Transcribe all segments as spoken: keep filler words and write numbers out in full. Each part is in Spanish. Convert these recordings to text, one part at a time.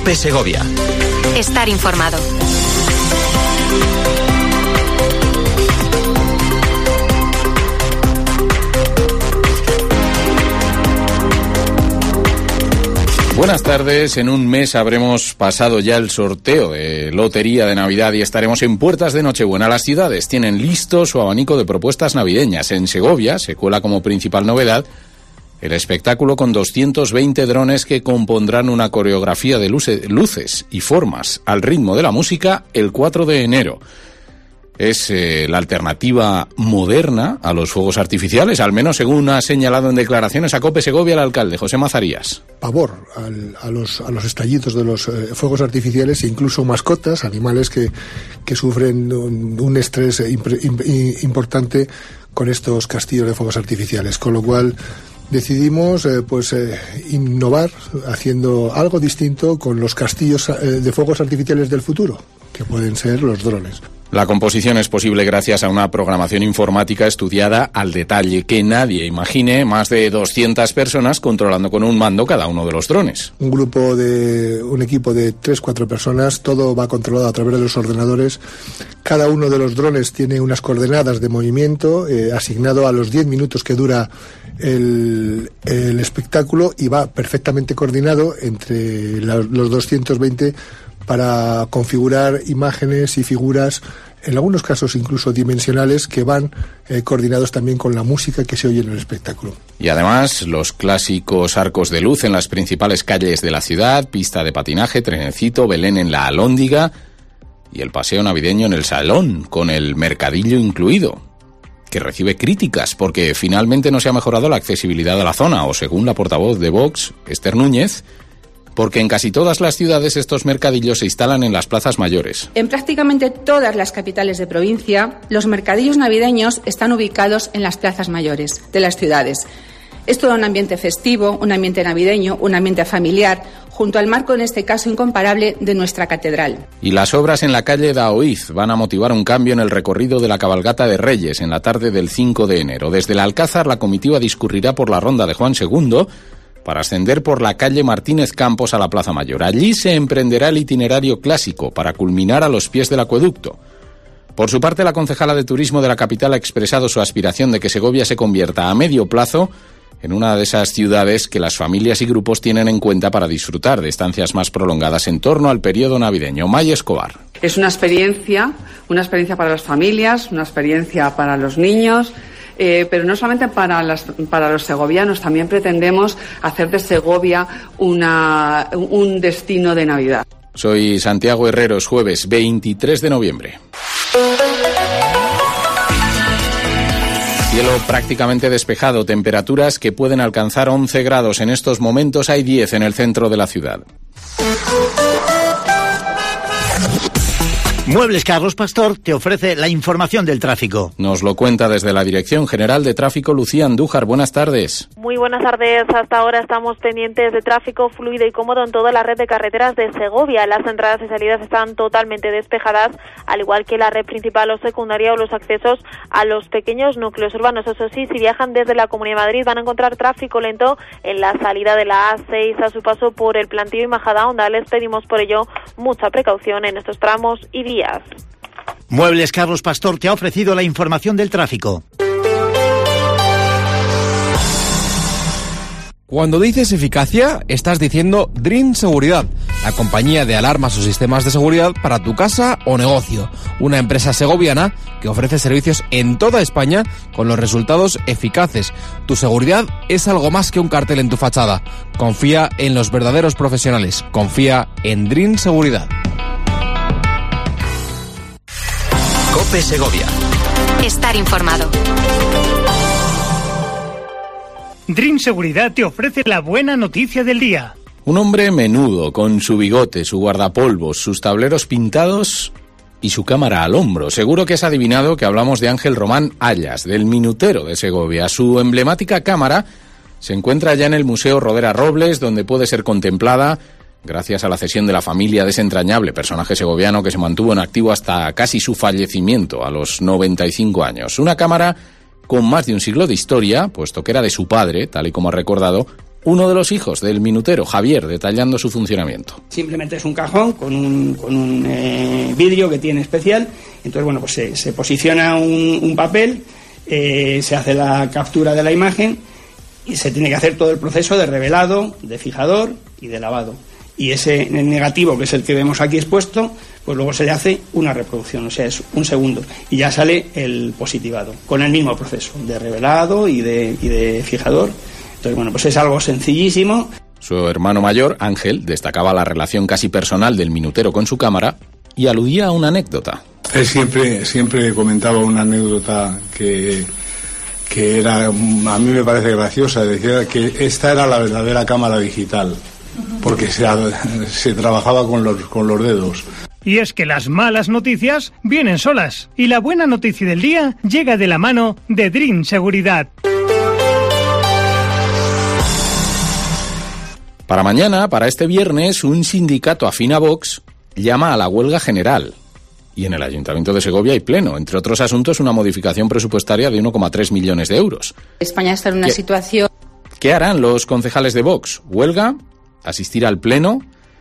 COPE Segovia. Estar informado. Buenas tardes. En un mes habremos pasado ya el sorteo de Lotería de Navidad y estaremos en puertas de Nochebuena. Las ciudades tienen listo su abanico de propuestas navideñas. En Segovia se cuela como principal novedad el espectáculo con doscientos veinte drones que compondrán una coreografía de luce, luces y formas al ritmo de la música el cuatro de enero. Es eh, la alternativa moderna a los fuegos artificiales, al menos según ha señalado en declaraciones a COPE Segovia el alcalde, José Mazarías. Pavor al, a, los, a los estallidos de los eh, fuegos artificiales e incluso mascotas, animales que, que sufren un, un estrés impre, imp, importante con estos castillos de fuegos artificiales, con lo cual decidimos eh, pues eh, innovar haciendo algo distinto con los castillos eh, de fuegos artificiales del futuro, que pueden ser los drones. La composición es posible gracias a una programación informática estudiada al detalle. Que nadie imagine más de doscientas personas controlando con un mando cada uno de los drones. Un grupo de, un equipo de tres, cuatro personas, todo va controlado a través de los ordenadores. Cada uno de los drones tiene unas coordenadas de movimiento eh, asignado a los diez minutos que dura el, el espectáculo y va perfectamente coordinado entre la, los doscientos veinte para configurar imágenes y figuras, en algunos casos incluso dimensionales, que van eh, coordinados también con la música que se oye en el espectáculo. Y además, los clásicos arcos de luz en las principales calles de la ciudad, pista de patinaje, trenecito, Belén en la Alhóndiga y el paseo navideño en el Salón, con el mercadillo incluido, que recibe críticas porque finalmente no se ha mejorado la accesibilidad de la zona, o según la portavoz de Vox, Esther Núñez, porque en casi todas las ciudades estos mercadillos se instalan en las plazas mayores. En prácticamente todas las capitales de provincia, los mercadillos navideños están ubicados en las plazas mayores de las ciudades. Es todo un ambiente festivo, un ambiente navideño, un ambiente familiar, junto al marco, en este caso incomparable, de nuestra catedral. Y las obras en la calle Daoiz van a motivar un cambio en el recorrido de la cabalgata de Reyes en la tarde del cinco de enero. Desde el Alcázar, la comitiva discurrirá por la ronda de Juan segundo, para ascender por la calle Martínez Campos a la Plaza Mayor. Allí se emprenderá el itinerario clásico para culminar a los pies del acueducto. Por su parte, la concejala de Turismo de la capital ha expresado su aspiración de que Segovia se convierta a medio plazo en una de esas ciudades que las familias y grupos tienen en cuenta para disfrutar de estancias más prolongadas en torno al periodo navideño. Maya Escobar. Es una experiencia, una experiencia para las familias, una experiencia para los niños. Eh, pero no solamente para, las, para los segovianos, también pretendemos hacer de Segovia una, un destino de Navidad. Soy Santiago Herreros, jueves veintitrés de noviembre. Cielo prácticamente despejado, temperaturas que pueden alcanzar once grados. En estos momentos hay diez en el centro de la ciudad. Muebles Carlos Pastor te ofrece la información del tráfico. Nos lo cuenta desde la Dirección General de Tráfico Lucía Andújar. Buenas tardes. Muy buenas tardes. Hasta ahora estamos pendientes de tráfico fluido y cómodo en toda la red de carreteras de Segovia. Las entradas y salidas están totalmente despejadas, al igual que la red principal o secundaria o los accesos a los pequeños núcleos urbanos. Eso sí, si viajan desde la Comunidad de Madrid van a encontrar tráfico lento en la salida de la A seis a su paso por el Plantío y Majadahonda. Les pedimos por ello mucha precaución en estos tramos y días. Muebles Carlos Pastor te ha ofrecido la información del tráfico. Cuando dices eficacia, estás diciendo Dream Seguridad, la compañía de alarmas o sistemas de seguridad para tu casa o negocio. Una empresa segoviana que ofrece servicios en toda España con los resultados eficaces. Tu seguridad es algo más que un cartel en tu fachada. Confía en los verdaderos profesionales. Confía en Dream Seguridad. COPE Segovia. Estar informado. Dream Seguridad te ofrece la buena noticia del día. Un hombre menudo, con su bigote, su guardapolvos, sus tableros pintados y su cámara al hombro. Seguro que has adivinado que hablamos de Ángel Román Ayas, del Minutero de Segovia. Su emblemática cámara se encuentra ya en el Museo Rodera Robles, donde puede ser contemplada gracias a la cesión de la familia de ese entrañable personaje segoviano que se mantuvo en activo hasta casi su fallecimiento a los noventa y cinco años. Una cámara con más de un siglo de historia, puesto que era de su padre, tal y como ha recordado, Uno de los hijos del minutero, Javier, detallando su funcionamiento. Simplemente es un cajón con un, con un eh, vidrio que tiene especial. Entonces, bueno, pues se, se posiciona un, un papel, eh, se hace la captura de la imagen y se tiene que hacer todo el proceso de revelado, de fijador y de lavado. Y ese negativo, que es el que vemos aquí expuesto, pues luego se le hace una reproducción, o sea, es un segundo, y ya sale el positivado, con el mismo proceso de revelado y de, y de fijador. Entonces, bueno, pues es algo sencillísimo. Su hermano mayor, Ángel, destacaba la relación casi personal del minutero con su cámara y aludía a una anécdota. Él siempre, siempre comentaba una anécdota que, que era, a mí me parece graciosa, decía que esta era la verdadera cámara digital, porque se, se trabajaba con los, con los dedos. Y es que las malas noticias vienen solas, y la buena noticia del día llega de la mano de Dream Seguridad. Para mañana, para este viernes, un sindicato afín a Vox llama a la huelga general. Y en el Ayuntamiento de Segovia hay pleno, entre otros asuntos, una modificación presupuestaria de uno coma tres millones de euros. España está en una ¿Qué, situación... ¿Qué harán los concejales de Vox? ¿Huelga? ¿Asistir al pleno?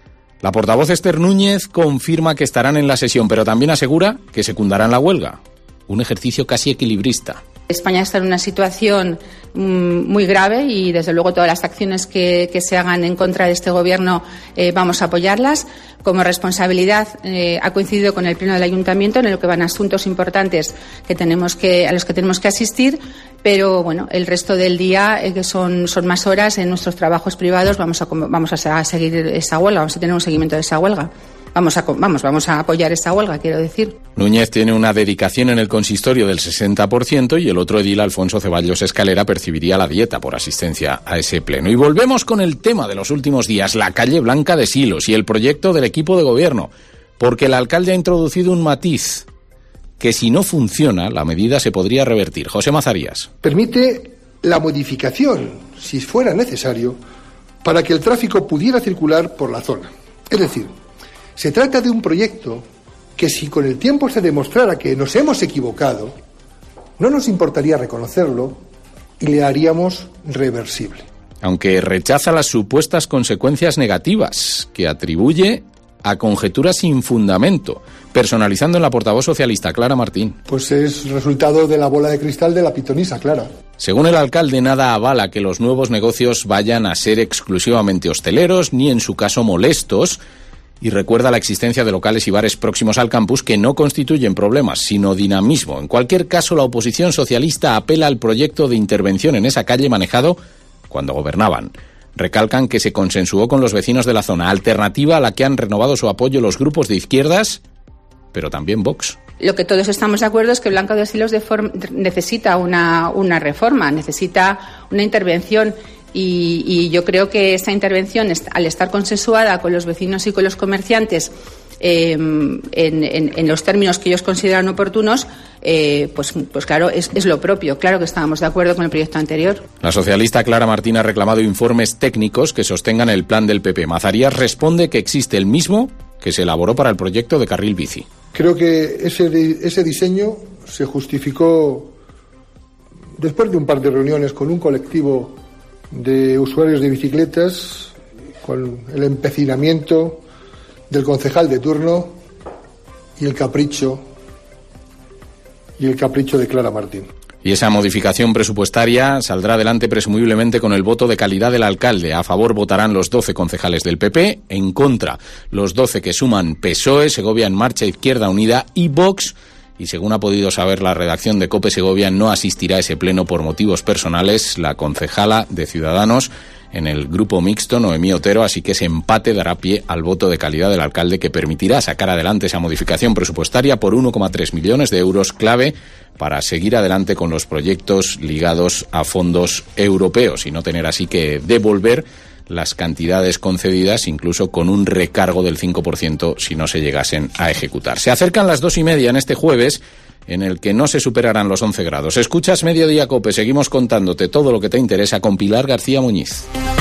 La portavoz Esther Núñez confirma que estarán en la sesión, pero también asegura que secundarán la huelga. Un ejercicio casi equilibrista. España está en una situación mmm, muy grave y, desde luego, todas las acciones que, que se hagan en contra de este Gobierno eh, vamos a apoyarlas. Como responsabilidad eh, ha coincidido con el Pleno del Ayuntamiento, en el que van asuntos importantes que tenemos que, a los que tenemos que asistir, pero bueno, el resto del día, eh, que son, son más horas en nuestros trabajos privados, vamos a, vamos a seguir esa huelga, vamos a tener un seguimiento de esa huelga. Vamos a, vamos, vamos a apoyar esta huelga, quiero decir. Núñez tiene una dedicación en el consistorio del sesenta por ciento y el otro edil, Alfonso Ceballos Escalera, percibiría la dieta por asistencia a ese pleno. Y volvemos con el tema de los últimos días, la calle Blanca de Silos y el proyecto del equipo de gobierno, porque el alcalde ha introducido un matiz que, si no funciona, la medida se podría revertir. José Mazarías. Permite la modificación, si fuera necesario, para que el tráfico pudiera circular por la zona. Es decir, se trata de un proyecto que, si con el tiempo se demostrara que nos hemos equivocado, no nos importaría reconocerlo y le haríamos reversible. Aunque rechaza las supuestas consecuencias negativas que atribuye a conjeturas sin fundamento, personalizando en la portavoz socialista Clara Martín. Pues es resultado de la bola de cristal de la pitonisa, Clara. Según el alcalde, nada avala que los nuevos negocios vayan a ser exclusivamente hosteleros, ni en su caso molestos, y recuerda la existencia de locales y bares próximos al campus que no constituyen problemas, sino dinamismo. En cualquier caso, la oposición socialista apela al proyecto de intervención en esa calle manejado cuando gobernaban. Recalcan que se consensuó con los vecinos de la zona, alternativa a la que han renovado su apoyo los grupos de izquierdas, pero también Vox. Lo que todos estamos de acuerdo es que Blanca de Silos de form- necesita una, una reforma, necesita una intervención. Y, y yo creo que esta intervención, al estar consensuada con los vecinos y con los comerciantes eh, en, en, en los términos que ellos consideran oportunos, eh, pues, pues claro, es, es lo propio. Claro que estábamos de acuerdo con el proyecto anterior. La socialista Clara Martín ha reclamado informes técnicos que sostengan el plan del P P. Mazarías responde que existe el mismo que se elaboró para el proyecto de carril bici. Creo que ese, ese diseño se justificó después de un par de reuniones con un colectivo de usuarios de bicicletas, con el empecinamiento del concejal de turno y el capricho y el capricho de Clara Martín. Y esa modificación presupuestaria saldrá adelante presumiblemente con el voto de calidad del alcalde. A favor votarán los doce concejales del P P, en contra los doce que suman P S O E, Segovia en Marcha, Izquierda Unida y Vox. Y según ha podido saber la redacción de COPE Segovia, no asistirá a ese pleno por motivos personales la concejala de Ciudadanos en el grupo mixto, Noemí Otero, así que ese empate dará pie al voto de calidad del alcalde que permitirá sacar adelante esa modificación presupuestaria por uno coma tres millones de euros, clave para seguir adelante con los proyectos ligados a fondos europeos y no tener así que devolver las cantidades concedidas, incluso con un recargo del cinco por ciento si no se llegasen a ejecutar. Se acercan las dos y media en este jueves, en el que no se superarán los once grados. Escuchas Mediodía COPE, seguimos contándote todo lo que te interesa con Pilar García Muñiz.